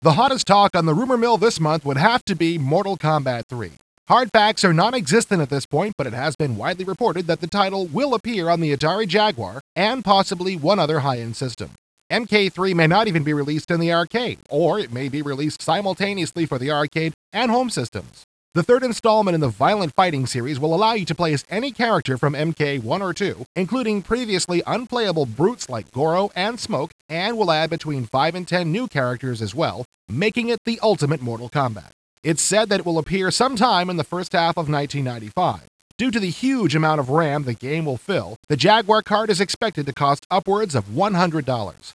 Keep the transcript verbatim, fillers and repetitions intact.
The hottest talk on the rumor mill this month would have to be Mortal Kombat three. Hard facts are non-existent at this point, but it has been widely reported that the title will appear on the Atari Jaguar and possibly one other high-end system. M K three may not even be released in the arcade, or it may be released simultaneously for the arcade and home systems. The third installment in the Violent Fighting series will allow you to play as any character from M K one or two, including previously unplayable brutes like Goro and Smoke, and will add between five and ten new characters as well, making it the ultimate Mortal Kombat. It's said that it will appear sometime in the first half of nineteen ninety-five. Due to the huge amount of RAM the game will fill, the Jaguar card is expected to cost upwards of one hundred dollars.